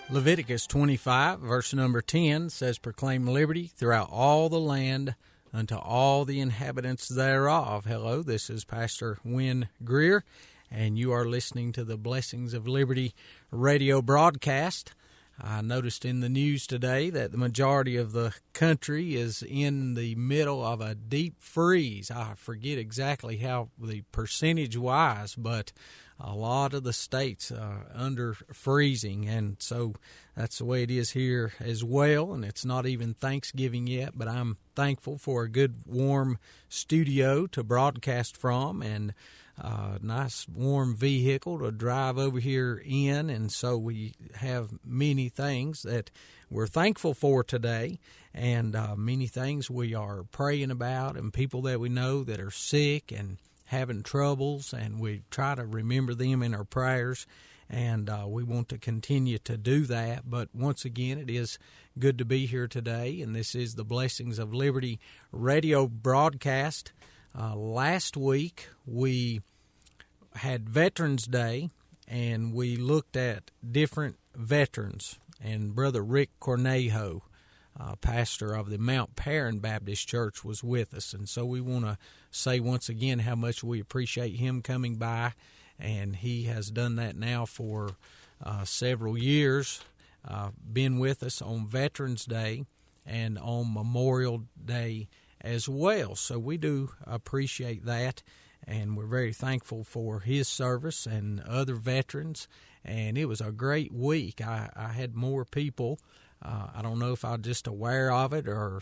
Leviticus 25, verse number 10 says, "Proclaim liberty throughout all the land unto all the inhabitants thereof." Hello, this is Pastor Wynn Greer, and you are listening to the Blessings of Liberty radio broadcast. I noticed in the news today that the majority of the country is in the middle of a deep freeze. I forget exactly how the percentage-wise, but a lot of the states are under freezing, and so that's the way it is here as well. And it's not even Thanksgiving yet, but I'm thankful for a good warm studio to broadcast from and a nice warm vehicle to drive over here in. And so we have many things that we're thankful for today, and many things we are praying about, and people that we know that are sick and having troubles, and we try to remember them in our prayers, and we want to continue to do that. But once again, it is good to be here today, and this is the Blessings of Liberty radio broadcast. Last week, we had Veterans Day, and we looked at different veterans, and Brother Rick Cornejo, pastor of the Mount Perrin Baptist Church, was with us. And so we want to say once again how much we appreciate him coming by, and he has done that now for several years, been with us on Veterans Day and on Memorial Day as well. So we do appreciate that, and we're very thankful for his service and other veterans. And it was a great week. I had more people. I don't know if I'm just aware of it, or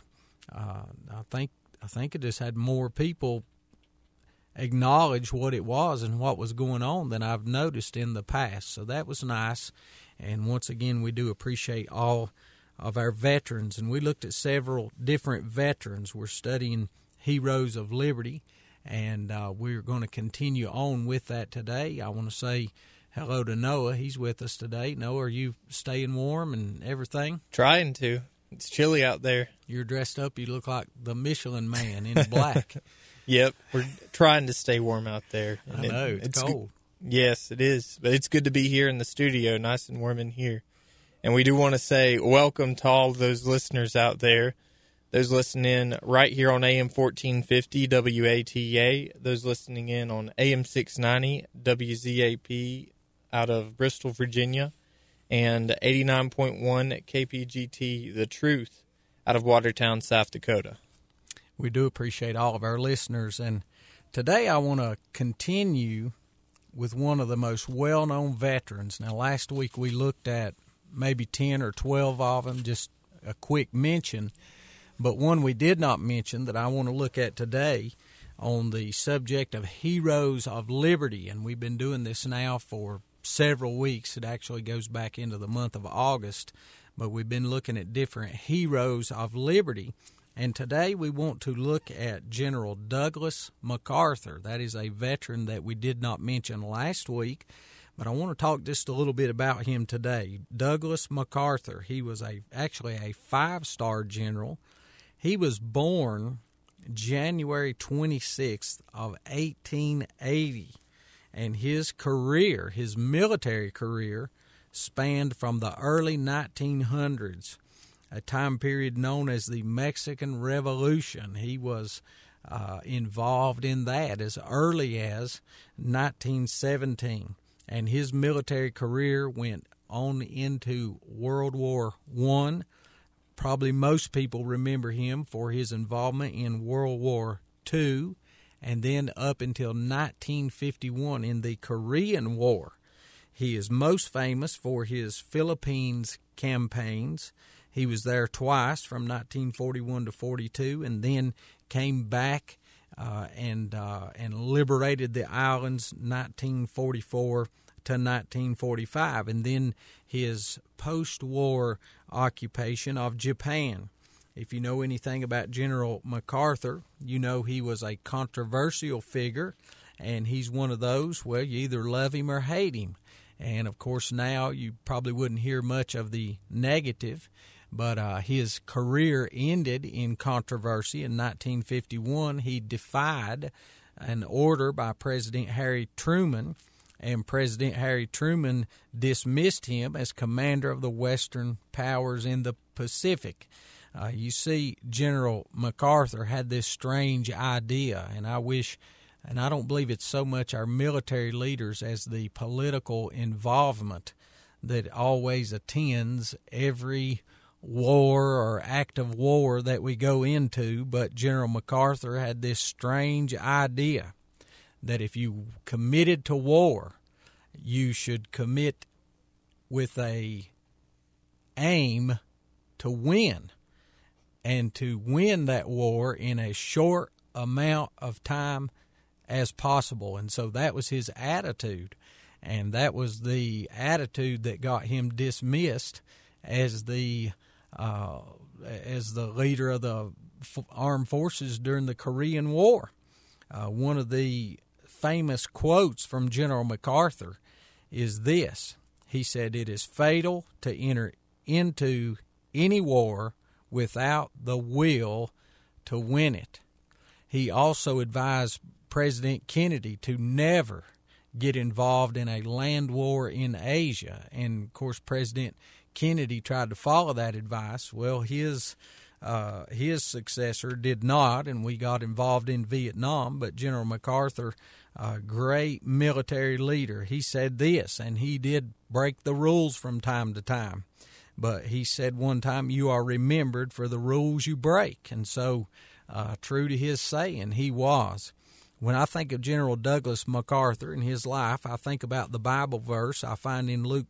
I think it just had more people acknowledge what it was and what was going on than I've noticed in the past. So that was nice. And once again, we do appreciate all of our veterans. And we looked at several different veterans. We're studying Heroes of Liberty, and we're going to continue on with that today. I want to say hello to Noah. He's with us today. Noah, are you staying warm and everything? Trying to. It's chilly out there. You're dressed up. You look like the Michelin Man in black. Yep, we're trying to stay warm out there. And I know, it's cold. Yes, it is. But it's good to be here in the studio, nice and warm in here. And we do want to say welcome to all those listeners out there, those listening in right here on AM 1450 WATA, those listening in on AM 690 WZAP out of Bristol, Virginia, and 89.1 KPGT The Truth out of Watertown, South Dakota. We do appreciate all of our listeners, and today I want to continue with one of the most well-known veterans. Now, last week we looked at maybe 10 or 12 of them, just a quick mention, but one we did not mention that I want to look at today on the subject of Heroes of Liberty, and we've been doing this now for several weeks. It actually goes back into the month of August, but we've been looking at different Heroes of Liberty. And today we want to look at General Douglas MacArthur. That is a veteran that we did not mention last week, but I want to talk just a little bit about him today. Douglas MacArthur, he was actually a 5-star general. He was born January 26th of 1880, and his career, his military career, spanned from the early 1900s. A time period known as the Mexican Revolution. He was involved in that as early as 1917, and his military career went on into World War I. Probably most people remember him for his involvement in World War II, and then up until 1951 in the Korean War. He is most famous for his Philippines campaigns. He was there twice from 1941 to 42, and then came back and liberated the islands 1944 to 1945, and then his post-war occupation of Japan. If you know anything about General MacArthur, you know he was a controversial figure, and he's one of those, well, you either love him or hate him. And, of course, now you probably wouldn't hear much of the negative, but his career ended in controversy. In 1951, he defied an order by President Harry Truman and President Harry Truman dismissed him as commander of the Western powers in the Pacific. You see, General MacArthur had this strange idea, and I don't believe it's so much our military leaders as the political involvement that always attends every war or act of war that we go into. But General MacArthur had this strange idea that if you committed to war, you should commit with a aim to win, and to win that war in a short amount of time as possible. And so that was his attitude, and that was the attitude that got him dismissed as the leader of the armed forces during the Korean War. One of the famous quotes from General MacArthur is this. He said, "It is fatal to enter into any war without the will to win it." He also advised President Kennedy to never get involved in a land war in Asia. And, of course, President Kennedy tried to follow that advice. Well, his successor did not, and we got involved in Vietnam. But General MacArthur, a great military leader, he said this, and he did break the rules from time to time. But he said one time, "You are remembered for the rules you break." And so, true to his saying, he was. When I think of General Douglas MacArthur and his life, I think about the Bible verse I find in Luke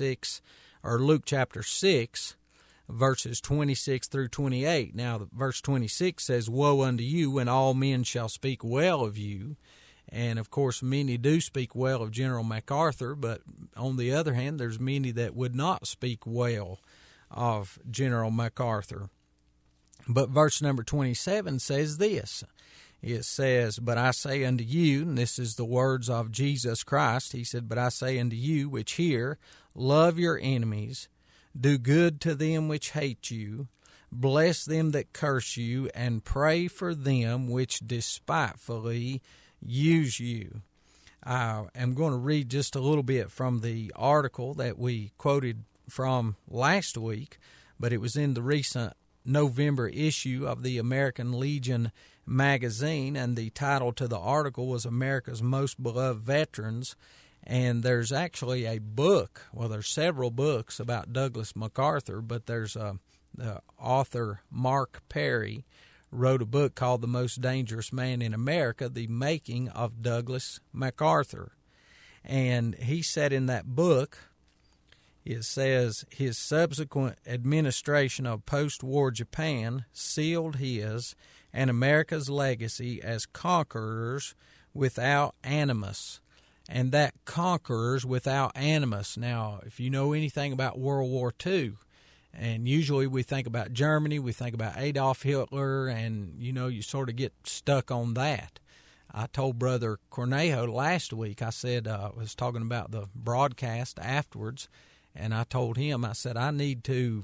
chapter 6, verses 26 through 28. Now, verse 26 says, "Woe unto you when all men shall speak well of you." And, of course, many do speak well of General MacArthur, but on the other hand, there's many that would not speak well of General MacArthur. But verse number 27 says this. It says, "But I say unto you," and this is the words of Jesus Christ, he said, "But I say unto you which hear, love your enemies, do good to them which hate you, bless them that curse you, and pray for them which despitefully use you." I am going to read just a little bit from the article that we quoted from last week, but it was in the recent November issue of the American Legion magazine, and the title to the article was "America's Most Beloved Veterans." And there's actually a book, well, there's several books about Douglas MacArthur, but there's the author Mark Perry wrote a book called "The Most Dangerous Man in America, The Making of Douglas MacArthur." And he said in that book, it says, his subsequent administration of post-war Japan sealed his and America's legacy as conquerors without animus. And that conquerors without animus. Now, if you know anything about World War II, and usually we think about Germany, we think about Adolf Hitler, and, you sort of get stuck on that. I told Brother Cornejo last week, I said, I was talking about the broadcast afterwards, and I told him, I said, I need to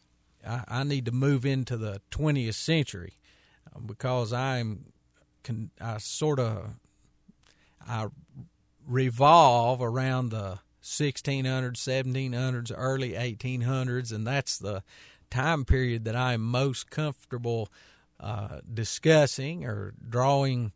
move into the 20th century because I revolve around the 1600s, 1700s, early 1800s, and that's the time period that I'm most comfortable discussing or drawing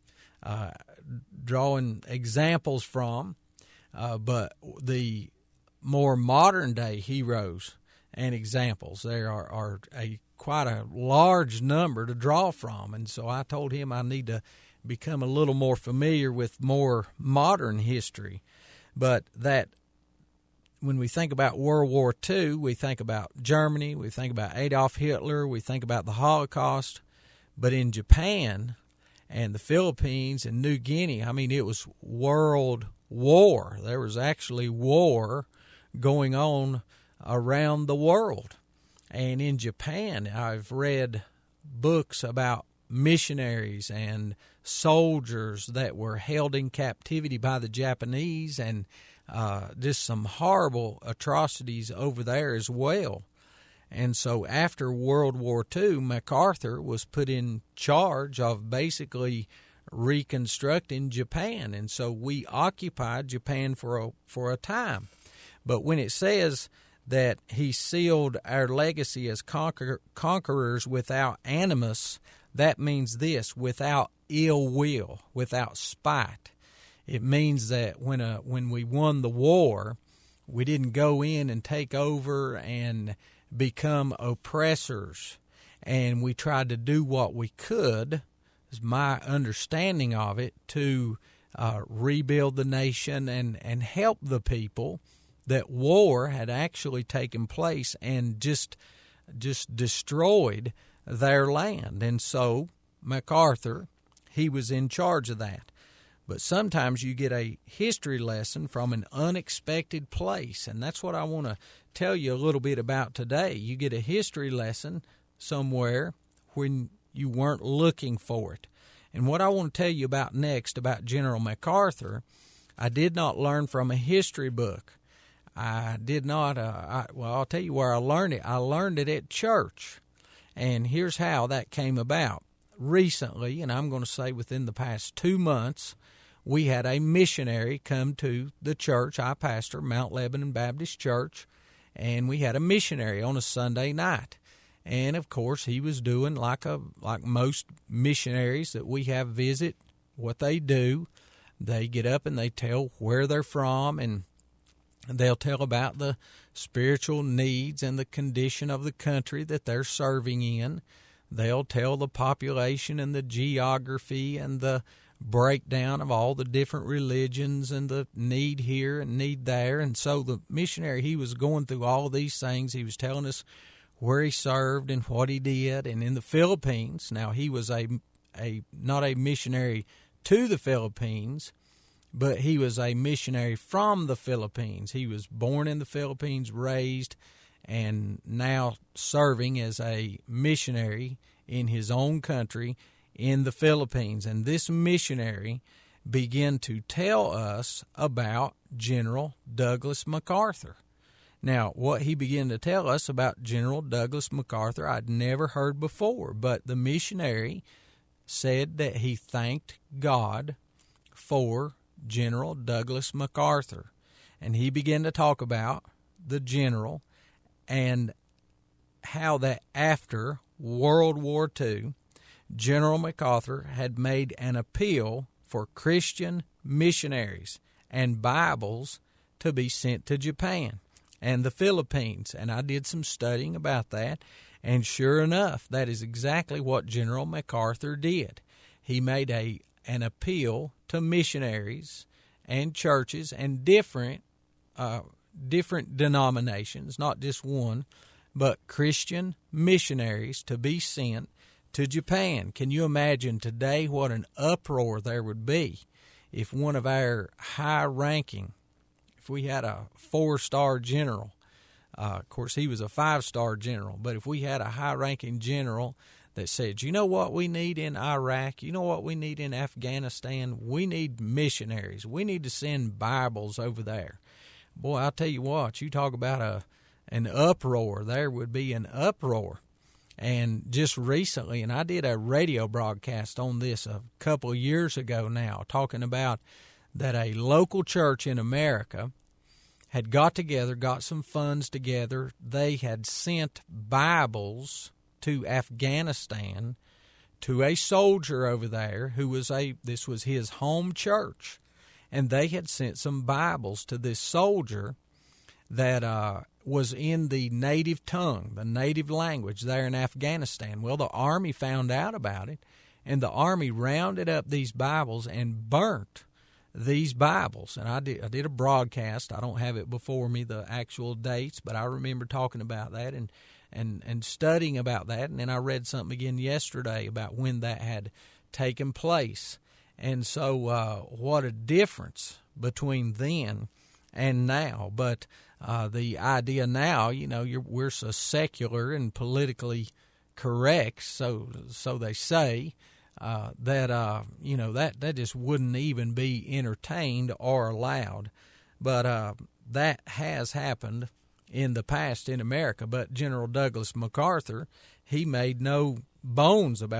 examples from. But the more modern day heroes and examples, there are quite a large number to draw from, and so I told him I need to become a little more familiar with more modern history. But that when we think about World War II, we think about Germany, we think about Adolf Hitler, we think about the Holocaust. But in Japan and the Philippines and New Guinea, it was world war. There was actually war going on around the world. And in Japan, I've read books about missionaries and soldiers that were held in captivity by the Japanese, and just some horrible atrocities over there as well. And so after World War II, MacArthur was put in charge of basically reconstructing Japan, and so we occupied Japan for a time. But when it says that he sealed our legacy as conquerors without animus, that means this: without ill will, without spite. It means that when we won the war, we didn't go in and take over and become oppressors, and we tried to do what we could, is my understanding of it, to rebuild the nation and help the people. That war had actually taken place and just destroyed their land. And so MacArthur, he was in charge of that. But sometimes you get a history lesson from an unexpected place, and that's what I want to tell you a little bit about today. You get a history lesson somewhere when you weren't looking for it. And what I want to tell you about next, about General MacArthur, I did not learn from a history book. I did not, I'll tell you where I learned it. I learned it at church. And here's how that came about. Recently, and I'm going to say within the past 2 months, we had a missionary come to the church. I pastor Mount Lebanon Baptist Church, and we had a missionary on a Sunday night. And, of course, he was doing like most missionaries that we have visit, what they do. They get up and they tell where they're from, and they'll tell about the spiritual needs and the condition of the country that they're serving in. They'll tell the population and the geography and the breakdown of all the different religions and the need here and need there. And so the missionary, he was going through all these things. He was telling us where he served and what he did. And in the Philippines, now he was not a missionary to the Philippines, but he was a missionary from the Philippines. He was born in the Philippines, raised, and now serving as a missionary in his own country in the Philippines. And this missionary began to tell us about General Douglas MacArthur. Now, what he began to tell us about General Douglas MacArthur, I'd never heard before, but the missionary said that he thanked God for General Douglas MacArthur. And he began to talk about the general and how that after World War II, General MacArthur had made an appeal for Christian missionaries and Bibles to be sent to Japan and the Philippines. And I did some studying about that, and sure enough, that is exactly what General MacArthur did. He made an appeal to missionaries and churches and different denominations, not just one, but Christian missionaries to be sent to Japan. Can you imagine today what an uproar there would be if one of our high-ranking, if we had a 4-star general, of course he was a 5-star general, but if we had a high-ranking general that said, you know what we need in Iraq, you know what we need in Afghanistan, we need missionaries, we need to send Bibles over there. Boy, I'll tell you what, you talk about an uproar, there would be an uproar. And just recently, and I did a radio broadcast on this a couple of years ago now, talking about that a local church in America had got together, got some funds together. They had sent Bibles to Afghanistan to a soldier over there who was this was his home church. And they had sent some Bibles to this soldier that was in the native tongue, the native language there in Afghanistan. Well, the Army found out about it, and the Army rounded up these Bibles and burnt these Bibles. And I did a broadcast. I don't have it before me, the actual dates, but I remember talking about that and studying about that. And then I read something again yesterday about when that had taken place. And so what a difference between then and now. But the idea now, we're so secular and politically correct, so they say, that just wouldn't even be entertained or allowed. But that has happened in the past in America. But General Douglas MacArthur, he made no bones about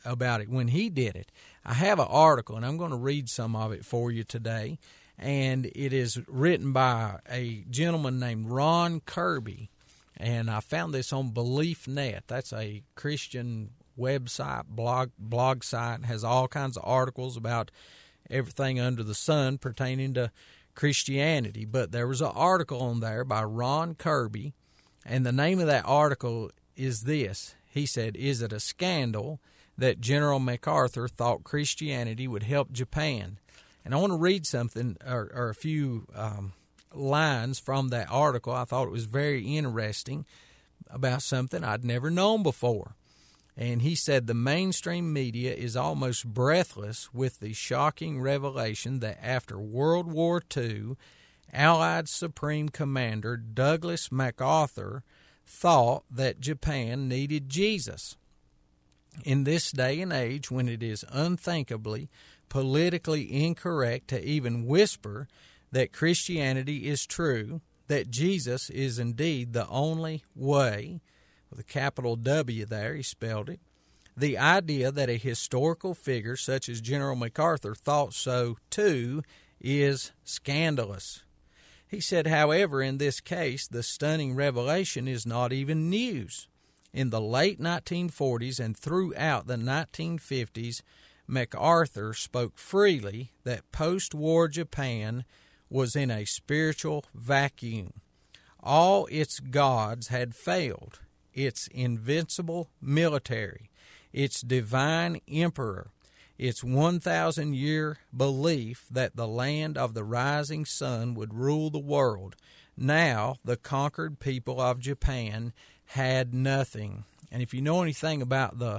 about it when he did it. I have an article, and I'm going to read some of it for you today, and it is written by a gentleman named Ron Kirby, and I found this on BeliefNet. That's a Christian website, blog site, and has all kinds of articles about everything under the sun pertaining to Christianity. But there was an article on there by Ron Kirby, and the name of that article is this. He said, "Is it a scandal that General MacArthur thought Christianity would help Japan?" And I want to read something or a few lines from that article. I thought it was very interesting about something I'd never known before. And he said, "The mainstream media is almost breathless with the shocking revelation that after World War II, Allied Supreme Commander Douglas MacArthur thought that Japan needed Jesus. In this day and age, when it is unthinkably politically incorrect to even whisper that Christianity is true, that Jesus is indeed the only way," with a capital W there, he spelled it, "the idea that a historical figure such as General MacArthur thought so too is scandalous." He said, however, in this case, the stunning revelation is not even news. In the late 1940s and throughout the 1950s, MacArthur spoke freely that post-war Japan was in a spiritual vacuum. All its gods had failed. Its invincible military, its divine emperor, its 1,000-year belief that the land of the rising sun would rule the world. Now the conquered people of Japan had nothing. And if you know anything about the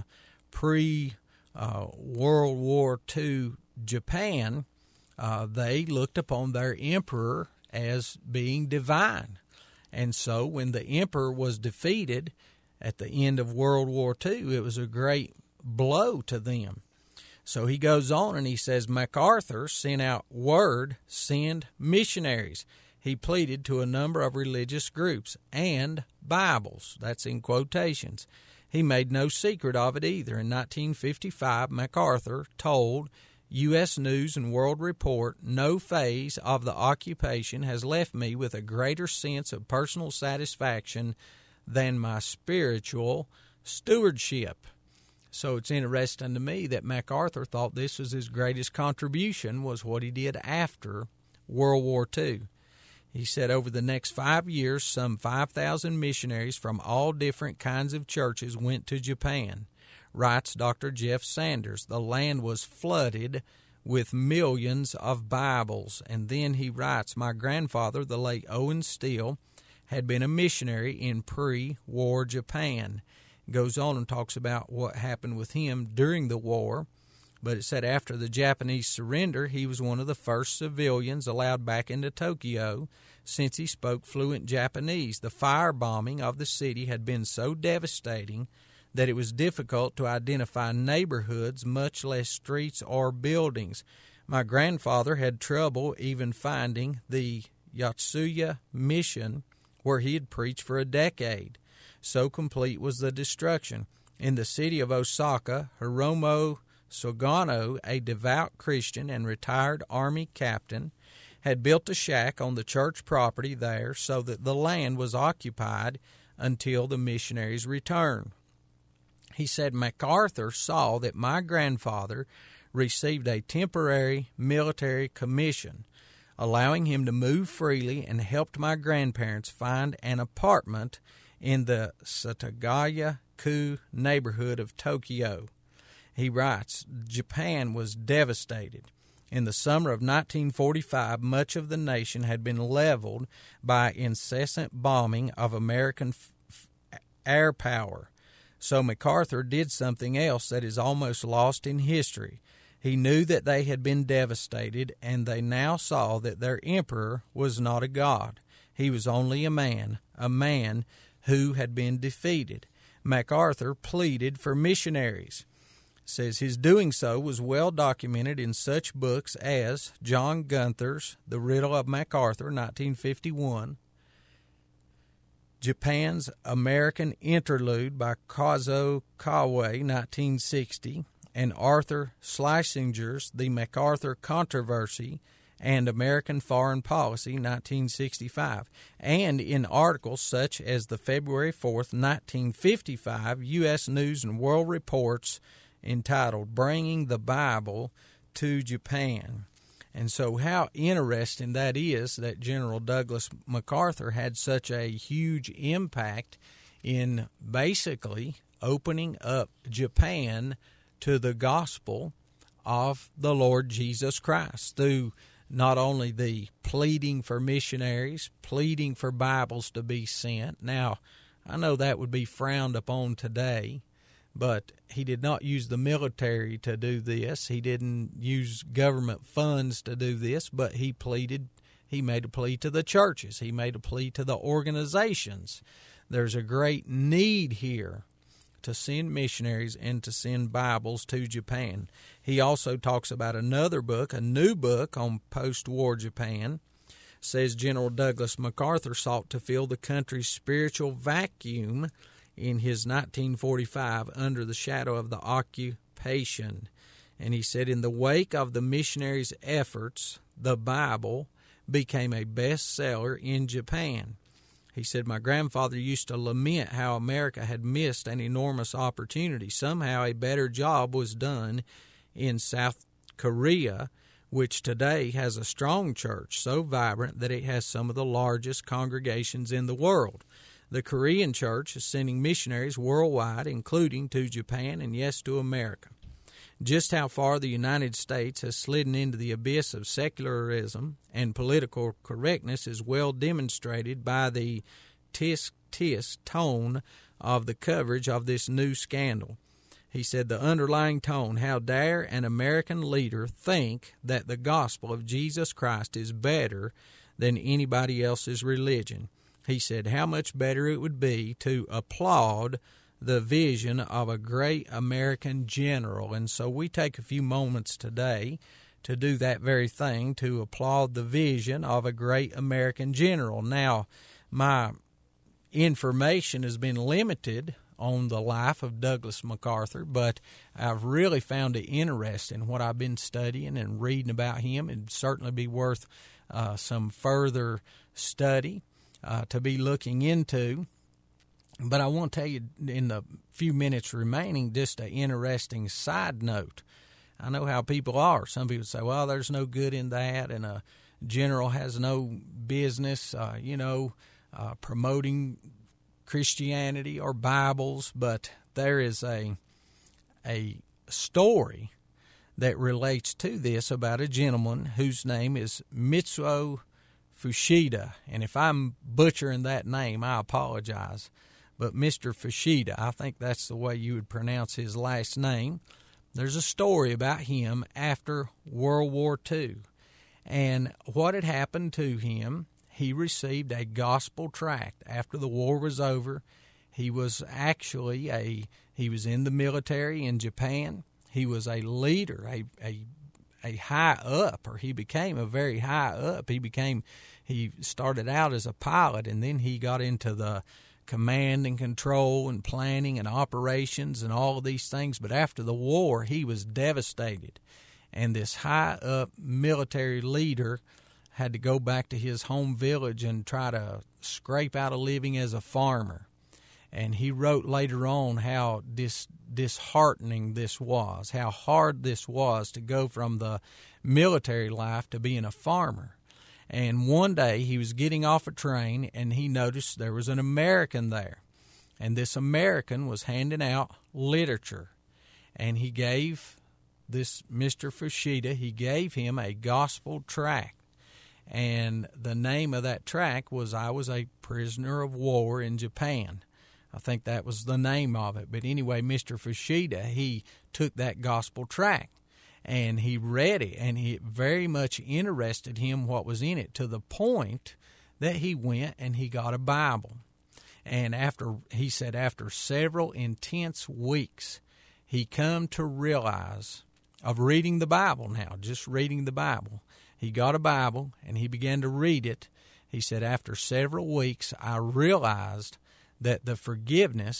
pre-World War II Japan, they looked upon their emperor as being divine. And so when the emperor was defeated at the end of World War II, it was a great blow to them. So he goes on and he says, MacArthur sent out word, send missionaries. He pleaded to a number of religious groups and Bibles. That's in quotations. He made no secret of it either. In 1955, MacArthur told U.S. News and World Report, "No phase of the occupation has left me with a greater sense of personal satisfaction than my spiritual stewardship." So it's interesting to me that MacArthur thought this was his greatest contribution, was what he did after World War II. He said over the next 5 years, some 5,000 missionaries from all different kinds of churches went to Japan. Writes Dr. Jeff Sanders, the land was flooded with millions of Bibles. And then he writes, my grandfather, the late Owen Steele, had been a missionary in pre-war Japan. Goes on and talks about what happened with him during the war. But it said after the Japanese surrender, he was one of the first civilians allowed back into Tokyo since he spoke fluent Japanese. The firebombing of the city had been so devastating that it was difficult to identify neighborhoods, much less streets or buildings. My grandfather had trouble even finding the Yotsuya mission where he had preached for a decade. So complete was the destruction. In the city of Osaka, Hiromo Sugano, a devout Christian and retired Army captain, had built a shack on the church property there so that the land was occupied until the missionaries' return. He said, MacArthur saw that my grandfather received a temporary military commission, allowing him to move freely, and helped my grandparents find an apartment in the Setagaya-ku neighborhood of Tokyo. He writes, Japan was devastated. In the summer of 1945, much of the nation had been leveled by incessant bombing of American air power. So MacArthur did something else that is almost lost in history. He knew that they had been devastated, and they now saw that their emperor was not a god. He was only a man who had been defeated. MacArthur pleaded for missionaries. Says his doing so was well documented in such books as John Gunther's The Riddle of MacArthur, 1951, Japan's American Interlude by Kazuo Kawaii, 1960, and Arthur Schlesinger's The MacArthur Controversy and American Foreign Policy, 1965, and in articles such as the February 4th, 1955 U.S. News and World Reports entitled Bringing the Bible to Japan. And so how interesting that is that General Douglas MacArthur had such a huge impact in basically opening up Japan to the gospel of the Lord Jesus Christ through not only the pleading for missionaries, pleading for Bibles to be sent. Now, I know that would be frowned upon today, but he did not use the military to do this. He didn't use government funds to do this, but he made a plea to the churches. He made a plea to the organizations. There's a great need here to send missionaries and to send Bibles to Japan. He also talks about another book, a new book on post-war Japan. Says General Douglas MacArthur sought to fill the country's spiritual vacuum in his 1945 Under the Shadow of the Occupation. And he said, in the wake of the missionaries' efforts, the Bible became a bestseller in Japan. He said, my grandfather used to lament how America had missed an enormous opportunity. Somehow a better job was done in South Korea, which today has a strong church, so vibrant that it has some of the largest congregations in the world. The Korean church is sending missionaries worldwide, including to Japan and, yes, to America. Just how far the United States has slidden into the abyss of secularism and political correctness is well demonstrated by the tisk-tisk tone of the coverage of this new scandal. He said, the underlying tone, how dare an American leader think that the gospel of Jesus Christ is better than anybody else's religion. He said, how much better it would be to applaud the vision of a great American general. And so we take a few moments today to do that very thing, to applaud the vision of a great American general. Now, my information has been limited on the life of Douglas MacArthur, but I've really found it interesting what I've been studying and reading about him. It'd certainly be worth some further study to be looking into. But I want to tell you in the few minutes remaining just an interesting side note. I know how people are. Some people say, well, there's no good in that, and a general has no business, promoting Christianity or Bibles. But there is a story that relates to this about a gentleman whose name is Mitsuo Fuchida. And if I'm butchering that name, I apologize. But Mr. Fuchida, I think that's the way you would pronounce his last name. There's a story about him after World War II. And what had happened to him, he received a gospel tract. After the war was over, he was actually he was in the military in Japan. He was a leader, a high up, or he became a very high up. He started out as a pilot, and then he got into the command and control and planning and operations and all of these things. But after the war, he was devastated. And this high-up military leader had to go back to his home village and try to scrape out a living as a farmer. And he wrote later on how disheartening this was, how hard this was to go from the military life to being a farmer. And one day he was getting off a train and he noticed there was an American there. And this American was handing out literature. And he gave this Mr. Fuchida, he gave him a gospel tract. And the name of that tract was I Was a Prisoner of War in Japan. I think that was the name of it. But anyway, Mr. Fuchida, he took that gospel tract. And he read it, and it very much interested him what was in it, to the point that he went and he got a Bible. And after several intense weeks, he come to realize of reading the Bible now, just reading the Bible. He got a Bible, and he began to read it. He said, after several weeks, I realized that the forgiveness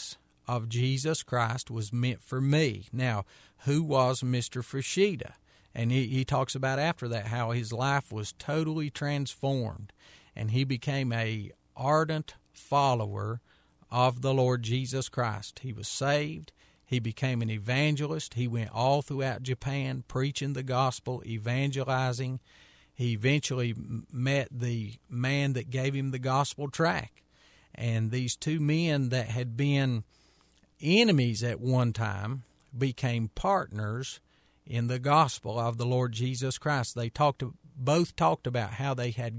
of Jesus Christ was meant for me. Now, who was Mr. Fushida? And he talks about after that how his life was totally transformed, and he became a ardent follower of the Lord Jesus Christ. He was saved. He became an evangelist. He went all throughout Japan preaching the gospel, evangelizing. He eventually met the man that gave him the gospel tract. And these two men that had been enemies at one time became partners in the gospel of the Lord Jesus Christ. They both talked about how they had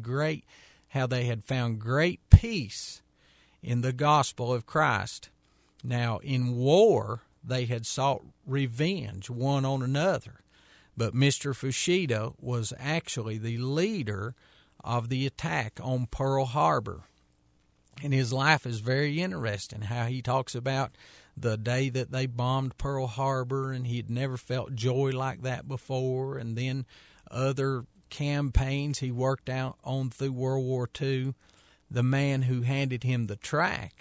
found great peace in the gospel of Christ. Now, in war, they had sought revenge one on another, but Mr. Fushida was actually the leader of the attack on Pearl Harbor. And his life is very interesting, how he talks about the day that they bombed Pearl Harbor, and he had never felt joy like that before, and then other campaigns he worked out on through World War II. The man who handed him the tract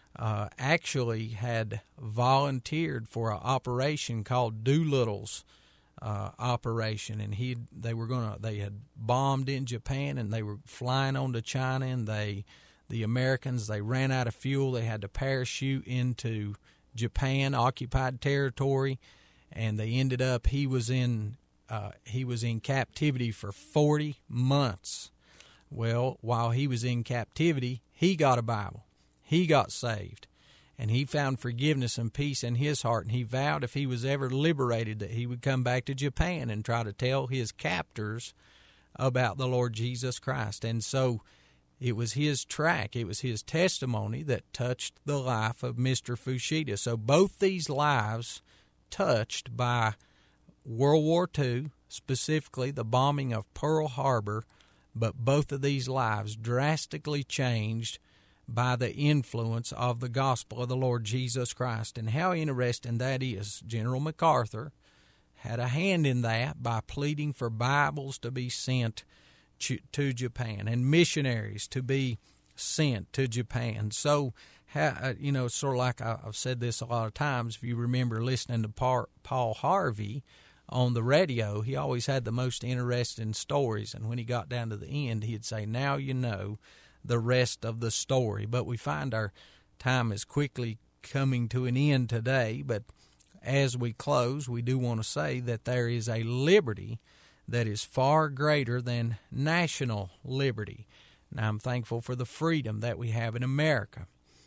actually had volunteered for an operation called Doolittle's operation, and they had bombed in Japan, and they were flying on to China, and the Americans, they ran out of fuel. They had to parachute into Japan, occupied territory, and they ended up, he was in captivity for 40 months. Well, while he was in captivity, he got a Bible. He got saved, and he found forgiveness and peace in his heart, and he vowed if he was ever liberated that he would come back to Japan and try to tell his captors about the Lord Jesus Christ. And so it was his tract, it was his testimony that touched the life of Mr. Fushida. So both these lives touched by World War II, specifically the bombing of Pearl Harbor, but both of these lives drastically changed by the influence of the gospel of the Lord Jesus Christ. And how interesting that is. General MacArthur had a hand in that by pleading for Bibles to be sent to Japan and missionaries to be sent to Japan. So, sort of like I've said this a lot of times, if you remember listening to Paul Harvey on the radio, he always had the most interesting stories, and when he got down to the end, he'd say, "Now you know the rest of the story." But we find our time is quickly coming to an end today, but as we close, we do want to say that there is a liberty that is far greater than national liberty. Now, I'm thankful for the freedom that we have in America.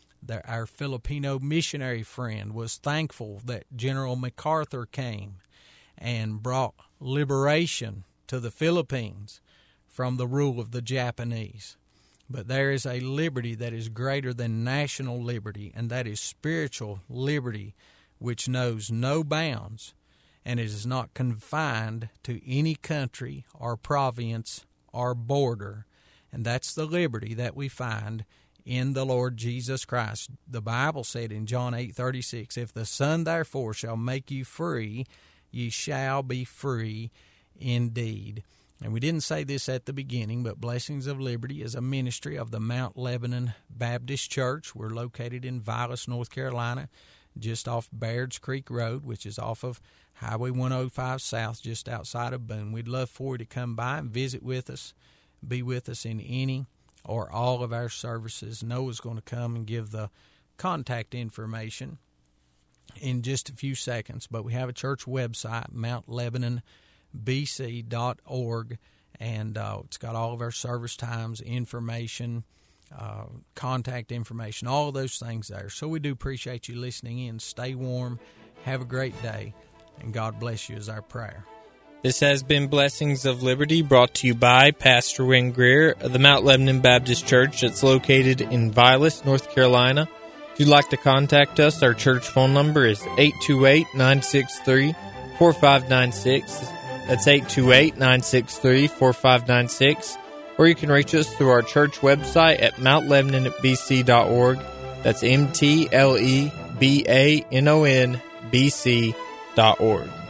Our Filipino missionary friend was thankful that General MacArthur came and brought liberation to the Philippines from the rule of the Japanese. But there is a liberty that is greater than national liberty, and that is spiritual liberty, which knows no bounds, and it is not confined to any country or province or border. And that's the liberty that we find in the Lord Jesus Christ. The Bible said in John 8:36, "If the Son therefore shall make you free, ye shall be free indeed." And we didn't say this at the beginning, but Blessings of Liberty is a ministry of the Mount Lebanon Baptist Church. We're located in Vilas, North Carolina, just off Baird's Creek Road, which is off of Highway 105 South, just outside of Boone. We'd love for you to come by and visit with us, be with us in any or all of our services. Noah's going to come and give the contact information in just a few seconds, but we have a church website, mountlebanonbc.org, and it's got all of our service times, information, contact information, all of those things there. So we do appreciate you listening in. Stay warm, have a great day, and God bless you is our prayer. This has been Blessings of Liberty, brought to you by Pastor Wynn Greer of the Mount Lebanon Baptist Church that's located in Vilas, North Carolina. If you'd like to contact us, our church phone number is 828-963-4596. That's 828-963-4596. Or you can reach us through our church website at mountlebanonbc.org. That's mtlebanonbc.org.